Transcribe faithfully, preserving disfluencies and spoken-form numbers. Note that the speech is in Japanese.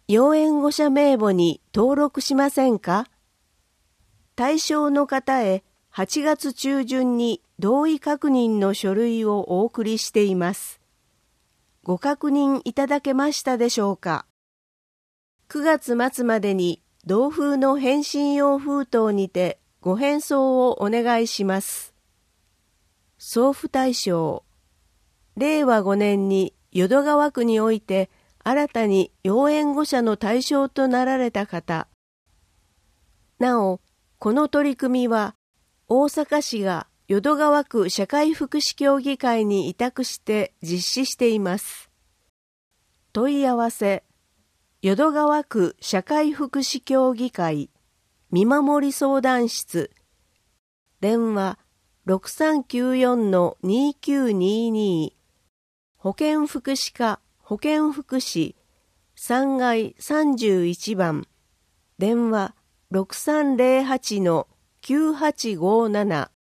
要援護者名簿に登録しませんか？対象の方へはちがつ中旬に同意確認の書類をお送りしています。ご確認いただけましたでしょうか？くがつ末までに同封の返信用封筒にてご返送をお願いします。送付対象、れいわごねんに淀川区において新たに要援護者の対象となられた方。なお、この取り組みは大阪市が淀川区社会福祉協議会に委託して実施しています。問い合わせ、淀川区社会福祉協議会見守り相談室、電話 ろくさんきゅうよんのにきゅうにに、保健福祉課保健福祉さんがいさんじゅういちばん、電話 ろくさんぜろはちのきゅうはちごなな